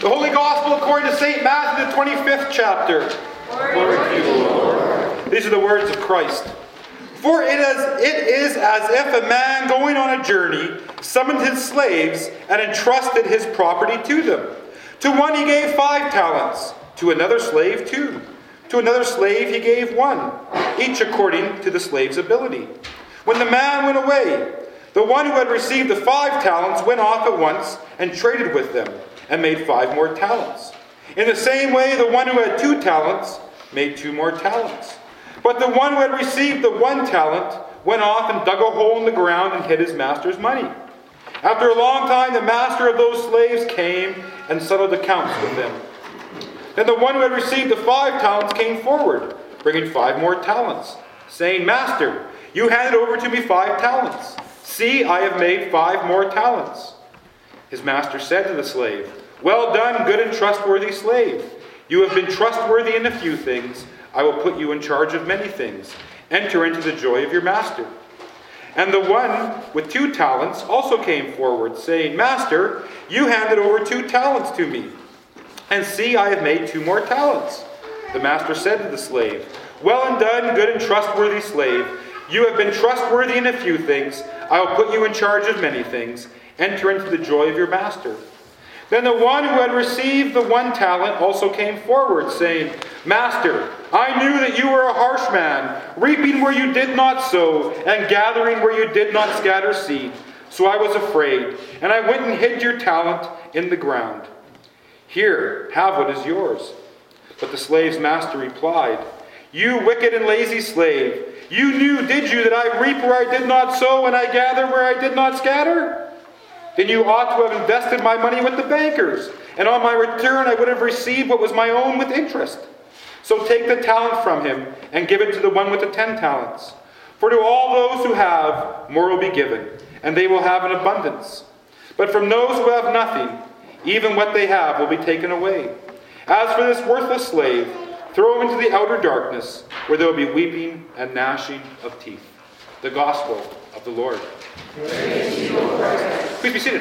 The Holy Gospel according to St. Matthew, the 25th chapter. Glory to you, Lord. These are the words of Christ. For it is as if a man going on a journey summoned his slaves and entrusted his property to them. To one he gave 5 talents, to another slave 2. To another slave he gave 1, each according to the slave's ability. When the man went away, the one who had received the 5 talents went off at once and traded with them, and made 5 more talents. In the same way, the one who had 2 talents made 2 more talents. But the one who had received the 1 talent went off and dug a hole in the ground and hid his master's money. After a long time, the master of those slaves came and settled accounts with them. Then the one who had received the 5 talents came forward, bringing 5 more talents, saying, Master, you handed over to me 5 talents. See, I have made 5 more talents. His master said to the slave, Well done, good and trustworthy slave. You have been trustworthy in a few things. I will put you in charge of many things. Enter into the joy of your master. And the one with 2 talents also came forward, saying, Master, you handed over 2 talents to me. And see, I have made 2 more talents. The master said to the slave, Well done, good and trustworthy slave. You have been trustworthy in a few things. I will put you in charge of many things. Enter into the joy of your master. Then the one who had received the 1 talent also came forward, saying, Master, I knew that you were a harsh man, reaping where you did not sow, and gathering where you did not scatter seed. So I was afraid, and I went and hid your talent in the ground. Here, have what is yours. But the slave's master replied, You wicked and lazy slave, you knew, did you, that I reap where I did not sow, and I gather where I did not scatter? Then you ought to have invested my money with the bankers, and on my return I would have received what was my own with interest. So take the talent from him, and give it to the one with the 10 talents. For to all those who have, more will be given, and they will have an abundance. But from those who have nothing, even what they have will be taken away. As for this worthless slave, throw him into the outer darkness, where there will be weeping and gnashing of teeth. The Gospel of the Lord. Praise to you, Lord. Please be seated.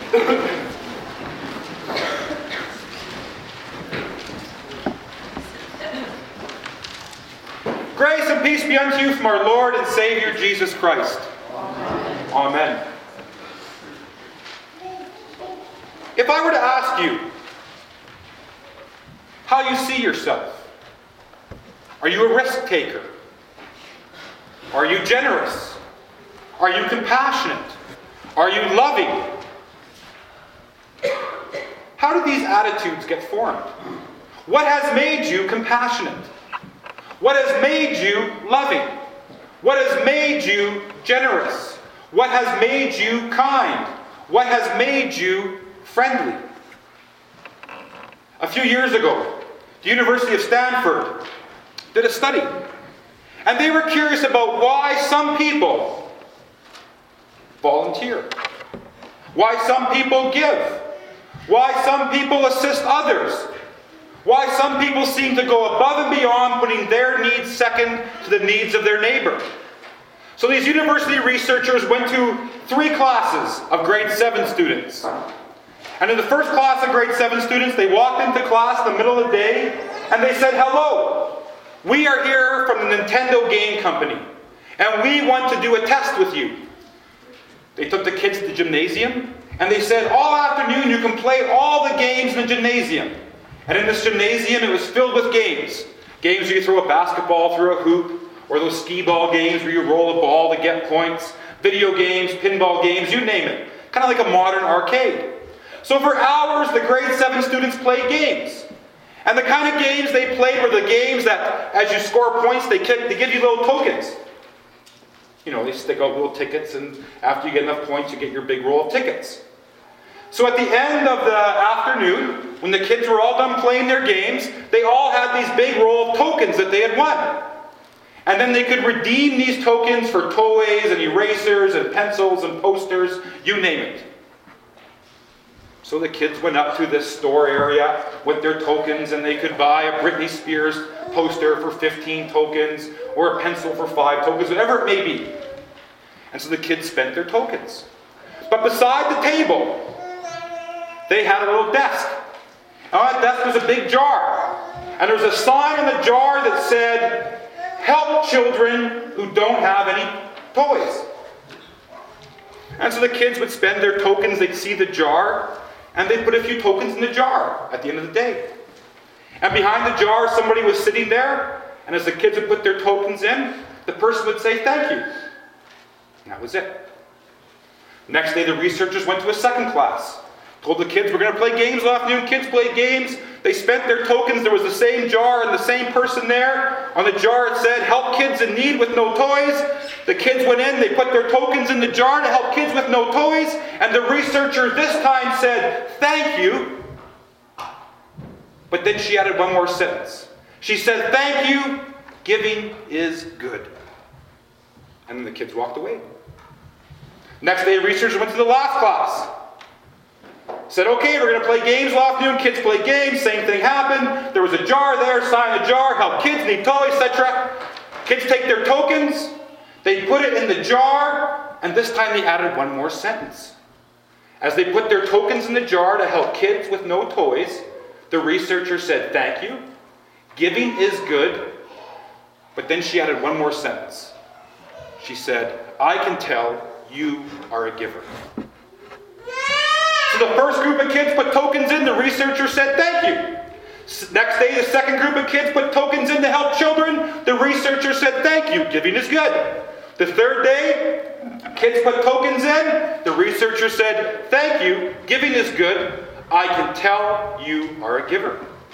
Grace and peace be unto you from our Lord and Savior Jesus Christ. Amen. Amen. If I were to ask you how you see yourself, are you a risk taker? Are you generous? Are you compassionate? Are you loving? How do these attitudes get formed? What has made you compassionate? What has made you loving? What has made you generous? What has made you kind? What has made you friendly? A few years ago, the University of Stanford did a study. And they were curious about why some people volunteer. Why some people give. Why some people assist others. Why some people seem to go above and beyond, putting their needs second to the needs of their neighbor. So these university researchers went to 3 classes of grade 7 students. And in the first class of grade 7 students, they walked into class in the middle of the day and they said, Hello, we are here from the Nintendo Game Company and we want to do a test with you. They took the kids to the gymnasium and they said, all afternoon you can play all the games in the gymnasium. And in this gymnasium it was filled with games. Games where you throw a basketball through a hoop, or those skee-ball games where you roll a ball to get points, video games, pinball games, you name it. Kind of like a modern arcade. So for hours the grade 7 students played games. And the kind of games they played were the games that as you score points they give you little tokens. You know, they stick out little tickets, and after you get enough points you get your big roll of tickets. So at the end of the afternoon, when the kids were all done playing their games, they all had these big roll of tokens that they had won. And then they could redeem these tokens for toys and erasers and pencils and posters, you name it. So the kids went up to this store area with their tokens and they could buy a Britney Spears poster for 15 tokens or a pencil for 5 tokens, whatever it may be. And so the kids spent their tokens. But beside the table, they had a little desk. On that desk was a big jar. And there was a sign on the jar that said, "Help children who don't have any toys." And so the kids would spend their tokens, they'd see the jar, and they'd put a few tokens in the jar at the end of the day. And behind the jar, somebody was sitting there, and as the kids would put their tokens in, the person would say, "Thank you." And that was it. Next day, the researchers went to a second class. Told the kids, "We're going to play games this afternoon." Kids played games. They spent their tokens. There was the same jar and the same person there. On the jar it said, "Help kids in need with no toys." The kids went in. They put their tokens in the jar to help kids with no toys. And the researcher this time said, "Thank you." But then she added one more sentence. She said, "Thank you. Giving is good." And then the kids walked away. Next day, researchers went to the last class. Said, "Okay, we're going to play games this afternoon." Kids played games. Same thing happened. There was a jar there, sign on the jar, help kids need toys, etc. Kids take their tokens. They put it in the jar. And this time they added one more sentence. As they put their tokens in the jar to help kids with no toys, the researcher said, "Thank you. Giving is good." But then she added one more sentence. She said, "I can tell you are a giver." So the first group of kids put tokens in. The researcher said, "Thank you." Next day, the second group of kids put tokens in to help children. The researcher said, "Thank you. Giving is good." The third day, kids put tokens in. The researcher said, "Thank you. Giving is good. I can tell you are a giver."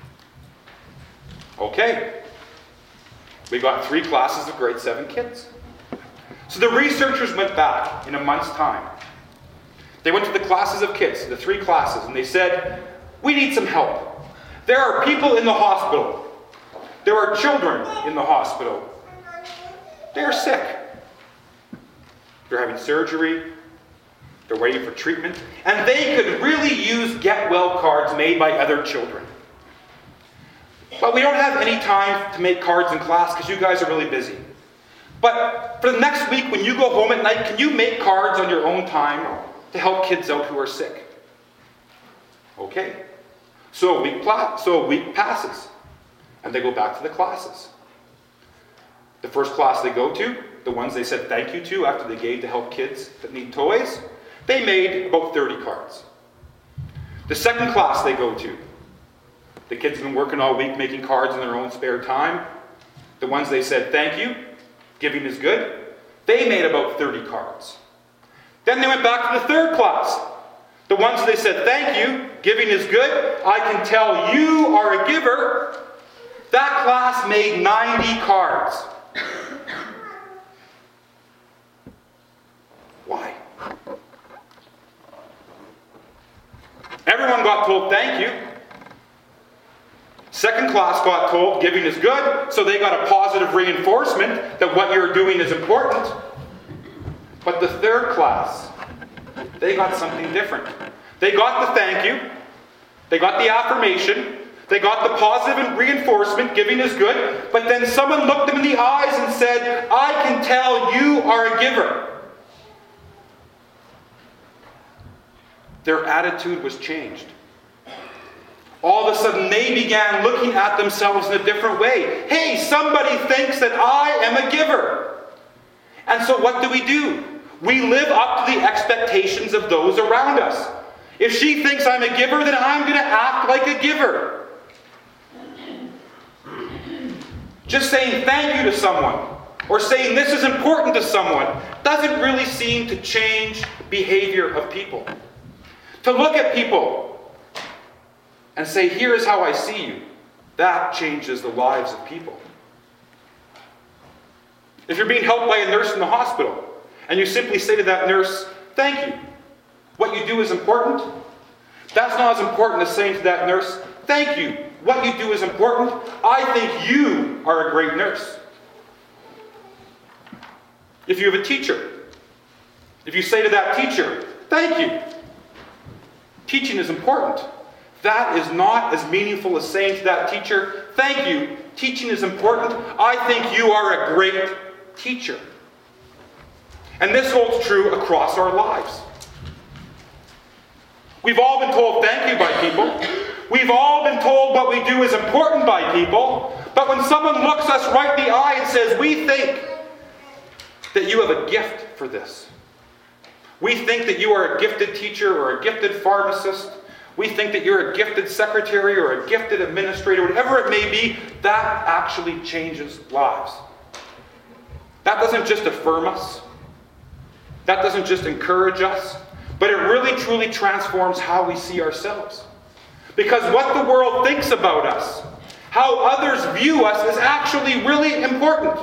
Okay. We got 3 classes of grade 7 kids. So the researchers went back in a month's time. They went to the classes of kids, the 3 classes, and they said, "We need some help. There are people in the hospital. There are children in the hospital. They are sick. They're having surgery. They're waiting for treatment. And they could really use get well cards made by other children. But we don't have any time to make cards in class because you guys are really busy. But for the next week, when you go home at night, can you make cards on your own time to help kids out who are sick?" Okay. So a week passes. And they go back to the classes. The first class they go to, the ones they said thank you to after they gave to help kids that need toys, they made about 30 cards. The second class they go to, the kids have been working all week making cards in their own spare time. The ones they said thank you, giving is good, they made about 30 cards. Then they went back to the third class. The ones they said thank you, giving is good, I can tell you are a giver. That class made 90 cards. Why? Everyone got told thank you. Second class got told giving is good, so they got a positive reinforcement that what you're doing is important. But the third class, they got something different. They got the thank you, they got the affirmation, they got the positive reinforcement, giving is good, but then someone looked them in the eyes and said, I can tell you are a giver. Their attitude was changed. All of a sudden, they began looking at themselves in a different way. Hey, somebody thinks that I am a giver. And so what do? We live up to the expectations of those around us. If she thinks I'm a giver, then I'm going to act like a giver. Just saying thank you to someone, or saying this is important to someone, doesn't really seem to change the behavior of people. To look at people and say, here is how I see you, that changes the lives of people. If you're being helped by a nurse in the hospital, and you simply say to that nurse, thank you, what you do is important, that's not as important as saying to that nurse, thank you, what you do is important, I think you are a great nurse. If you have a teacher, if you say to that teacher, thank you, teaching is important, that is not as meaningful as saying to that teacher, thank you, teaching is important, I think you are a great teacher. And this holds true across our lives. We've all been told thank you by people. We've all been told what we do is important by people, but when someone looks us right in the eye and says, we think that you have a gift for this. We think that you are a gifted teacher or a gifted pharmacist. We think that you're a gifted secretary or a gifted administrator, whatever it may be, that actually changes lives. That doesn't just affirm us. That doesn't just encourage us. But it really, truly transforms how we see ourselves. Because what the world thinks about us, how others view us, is actually really important.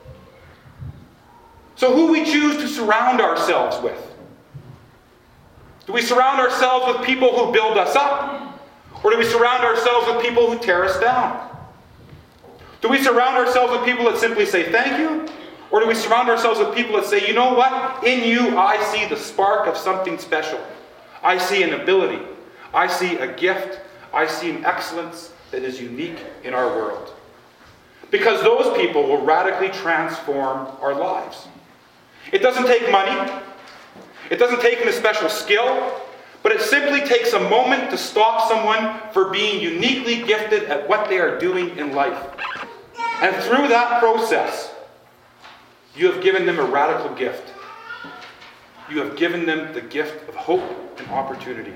So who we choose to surround ourselves with. Do we surround ourselves with people who build us up? Or do we surround ourselves with people who tear us down? Do we surround ourselves with people that simply say thank you? Or do we surround ourselves with people that say, you know what? In you, I see the spark of something special. I see an ability. I see a gift. I see an excellence that is unique in our world. Because those people will radically transform our lives. It doesn't take money. It doesn't take a special skill. But it simply takes a moment to stop someone for being uniquely gifted at what they are doing in life. And through that process, you have given them a radical gift. You have given them the gift of hope and opportunity.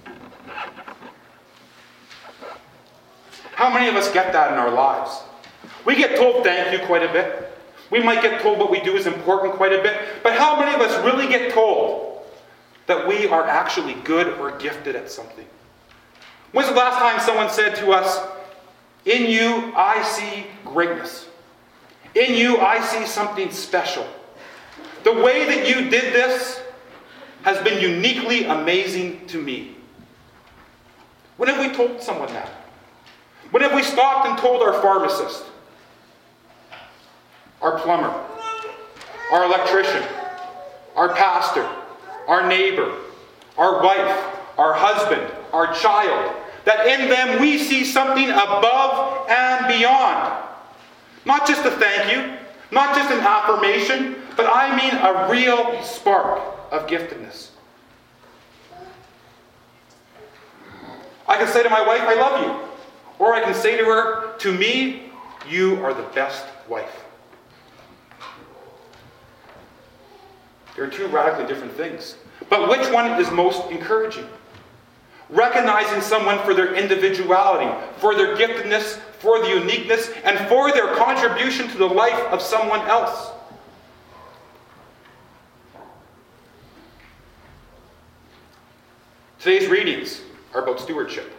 How many of us get that in our lives? We get told thank you quite a bit. We might get told what we do is important quite a bit. But how many of us really get told that we are actually good or gifted at something? When's the last time someone said to us, in you I see greatness. In you, I see something special. The way that you did this has been uniquely amazing to me. When have we told someone that? When have we stopped and told our pharmacist, our plumber, our electrician, our pastor, our neighbor, our wife, our husband, our child, that in them we see something above and beyond? Not just a thank you, not just an affirmation, but I mean a real spark of giftedness. I can say to my wife, I love you. Or I can say to her, to me, you are the best wife. There are two radically different things. But which one is most encouraging? Recognizing someone for their individuality, for their giftedness, for the uniqueness, and for their contribution to the life of someone else. Today's readings are about stewardship.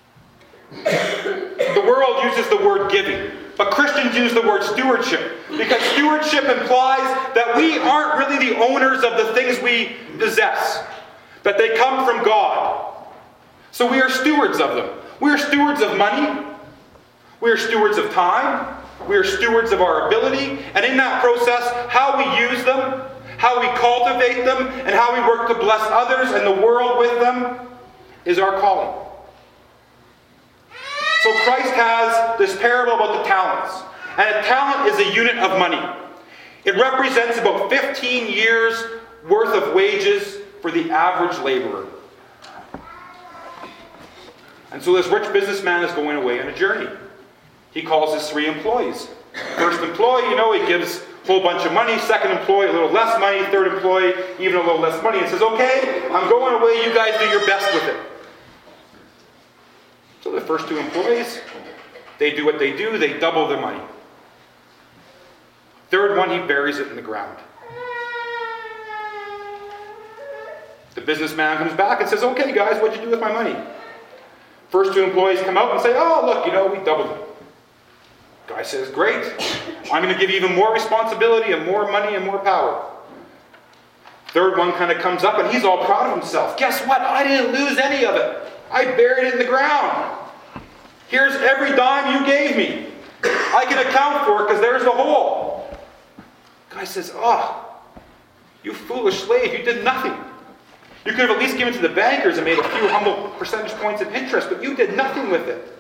The world uses the word giving, but Christians use the word stewardship, because stewardship implies that we aren't really the owners of the things we possess, that they come from God. So we are stewards of them. We are stewards of money. We are stewards of time. We are stewards of our ability. And in that process, how we use them, how we cultivate them, and how we work to bless others and the world with them is our calling. So Christ has this parable about the talents. And a talent is a unit of money. It represents about 15 years worth of wages for the average laborer. And so this rich businessman is going away on a journey. He calls his 3 employees. First employee, he gives a whole bunch of money. Second employee, a little less money. Third employee, even a little less money. And says, okay, I'm going away. You guys do your best with it. So the first 2 employees, they do what they do. They double their money. Third one, he buries it in the ground. The businessman comes back and says, okay, guys, what'd you do with my money? First 2 employees come out and say, oh, look, we doubled it. Guy says, great. I'm going to give you even more responsibility and more money and more power. Third one kind of comes up and he's all proud of himself. Guess what? I didn't lose any of it. I buried it in the ground. Here's every dime you gave me. I can account for it because there's the hole. Guy says, oh, you foolish slave. You did nothing. You could have at least given it to the bankers and made a few humble percentage points of interest, but you did nothing with it.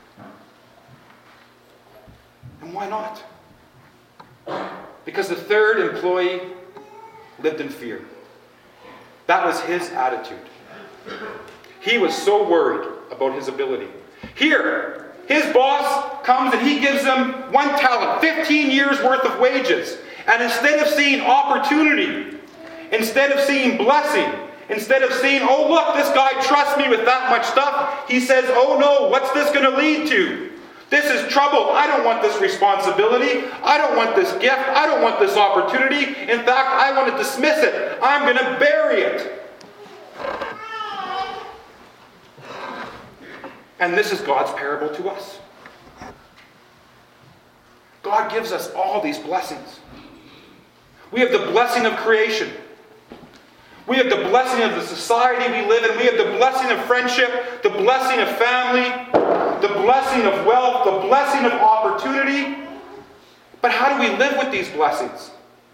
And why not? Because the third employee lived in fear. That was his attitude. He was so worried about his ability. Here, his boss comes and he gives him 1 talent, 15 years worth of wages. And instead of seeing opportunity, instead of seeing blessing, instead of seeing, oh look, this guy trusts me with that much stuff, he says, oh no, what's this going to lead to? This is trouble. I don't want this responsibility. I don't want this gift. I don't want this opportunity. In fact, I want to dismiss it. I'm going to bury it. And this is God's parable to us. God gives us all these blessings. We have the blessing of creation. We have the blessing of the society we live in. We have the blessing of friendship, the blessing of family, the blessing of wealth, the blessing of opportunity. But how do we live with these blessings?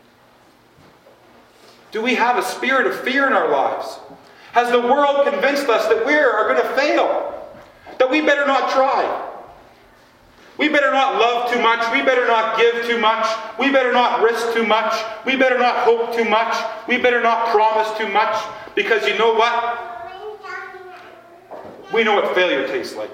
Do we have a spirit of fear in our lives? Has the world convinced us that we are going to fail? That we better not try? We better not love too much. We better not give too much. We better not risk too much. We better not hope too much. We better not promise too much. Because you know what? We know what failure tastes like.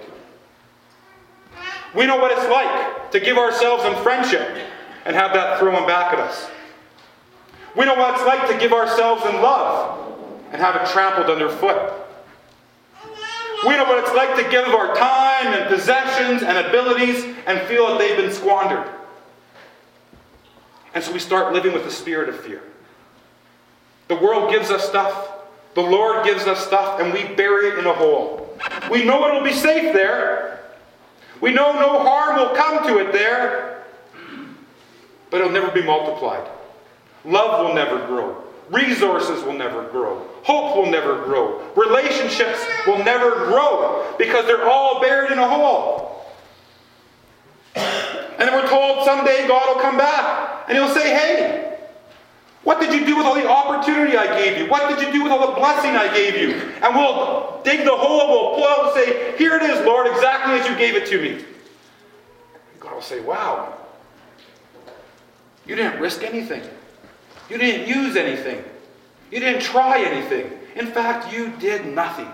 We know what it's like to give ourselves in friendship and have that thrown back at us. We know what it's like to give ourselves in love and have it trampled underfoot. We know what it's like to give of our time and possessions and abilities and feel that they've been squandered. And so we start living with the spirit of fear. The world gives us stuff. The Lord gives us stuff, and we bury it in a hole. We know it'll be safe there. We know no harm will come to it there. But it'll never be multiplied. Love will never grow. Resources will never grow. Hope will never grow. Relationships will never grow because they're all buried in a hole. And then we're told someday God will come back and He'll say, hey, what did you do with all the opportunity I gave you? What did you do with all the blessing I gave you? And we'll dig the hole, we'll pull out and say, here it is, Lord, exactly as you gave it to me. And God will say, wow, you didn't risk anything. You didn't use anything. You didn't try anything. In fact, you did nothing.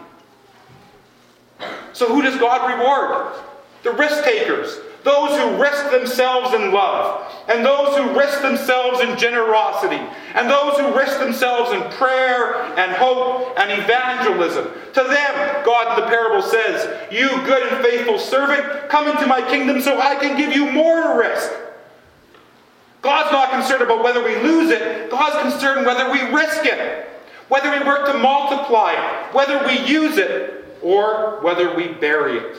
So who does God reward? The risk takers. Those who risk themselves in love. And those who risk themselves in generosity. And those who risk themselves in prayer and hope and evangelism. To them, God in the parable says, you good and faithful servant, come into my kingdom so I can give you more to risk. God's not concerned about whether we lose it. God's concerned whether we risk it. Whether we work to multiply it. Whether we use it. Or whether we bury it.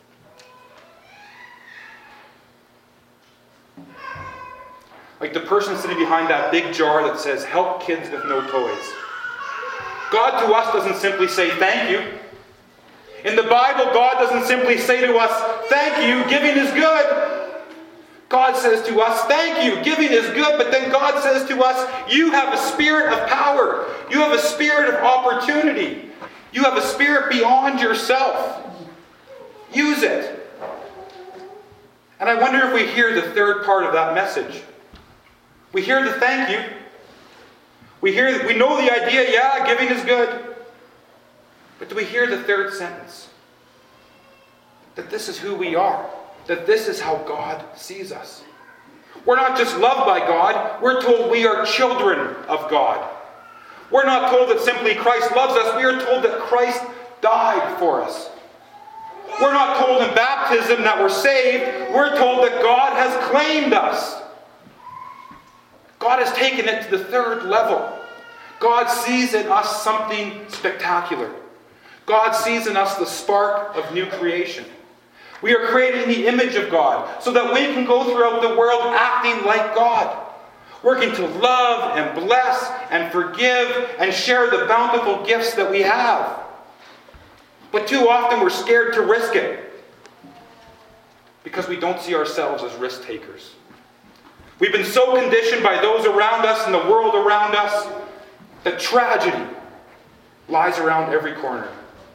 Like the person sitting behind that big jar that says, help kids with no toys. God to us doesn't simply say thank you. In the Bible, God doesn't simply say to us, thank you, giving is good. God says to us, thank you, giving is good, but then God says to us, you have a spirit of power. You have a spirit of opportunity. You have a spirit beyond yourself. Use it. And I wonder if we hear the third part of that message. We hear the thank you. We know the idea, yeah, giving is good. But do we hear the third sentence? That this is who we are. That this is how God sees us. We're not just loved by God. We're told we are children of God. We're not told that simply Christ loves us. We are told that Christ died for us. We're not told in baptism that we're saved. We're told that God has claimed us. God has taken it to the third level. God sees in us something spectacular. God sees in us the spark of new creation. We are created in the image of God so that we can go throughout the world acting like God. Working to love and bless and forgive and share the bountiful gifts that we have. But too often we're scared to risk it because we don't see ourselves as risk takers. We've been so conditioned by those around us and the world around us that tragedy lies around every corner.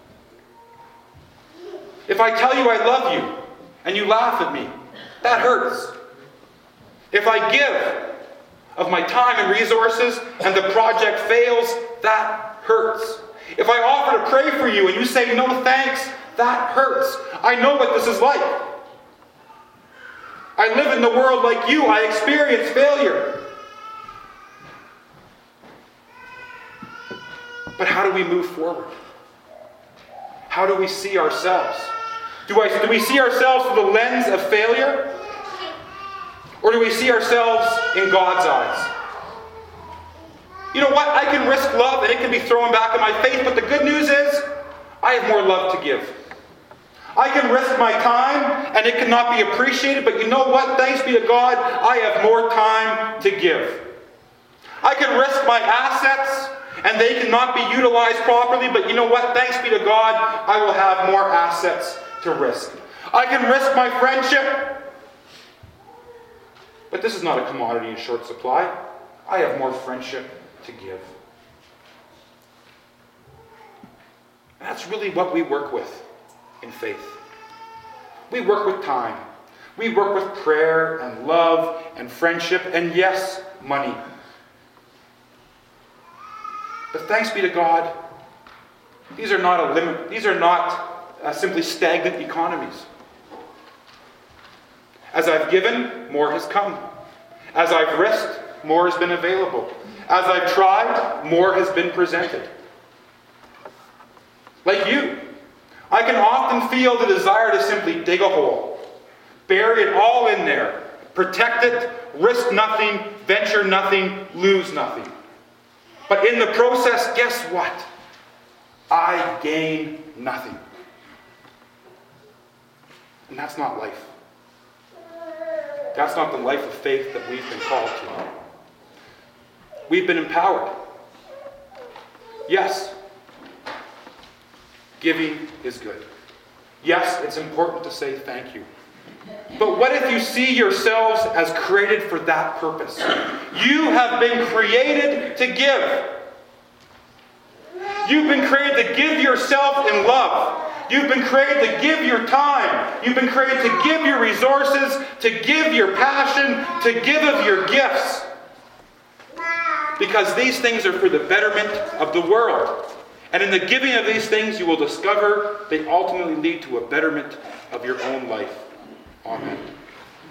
If I tell you I love you and you laugh at me, that hurts. If I give of my time and resources and the project fails, that hurts. If I offer to pray for you and you say no thanks, That hurts. I know what this is like. I live in the world like you. I experience failure. But how do we move forward? How do we see ourselves? Do we see ourselves through the lens of failure? Or do we see ourselves in God's eyes? You know what? I can risk love and it can be thrown back in my face, but the good news is I have more love to give. I can risk my time and it cannot be appreciated, but you know what? Thanks be to God, I have more time to give. I can risk my assets and they cannot be utilized properly, but you know what? Thanks be to God, I will have more assets to risk. I can risk my friendship, but this is not a commodity in short supply. I have more friendship to give. And that's really what we work with in faith. We work with time. We work with prayer and love and friendship and, yes, money. But thanks be to God, these are not a limit. These are not simply stagnant economies. As I've given, more has come. As I've risked, more has been available. As I've tried, more has been presented. Like you, I can often feel the desire to simply dig a hole, bury it all in there, protect it, risk nothing, venture nothing, lose nothing. But in the process, guess what? I gain nothing. And that's not life. That's not the life of faith that we've been called to. We've been empowered. Yes, giving is good. Yes, it's important to say thank you. But what if you see yourselves as created for that purpose? You have been created to give. You've been created to give yourself in love. You've been created to give your time. You've been created to give your resources, to give your passion, to give of your gifts. Because these things are for the betterment of the world. And in the giving of these things, you will discover they ultimately lead to a betterment of your own life. Amen.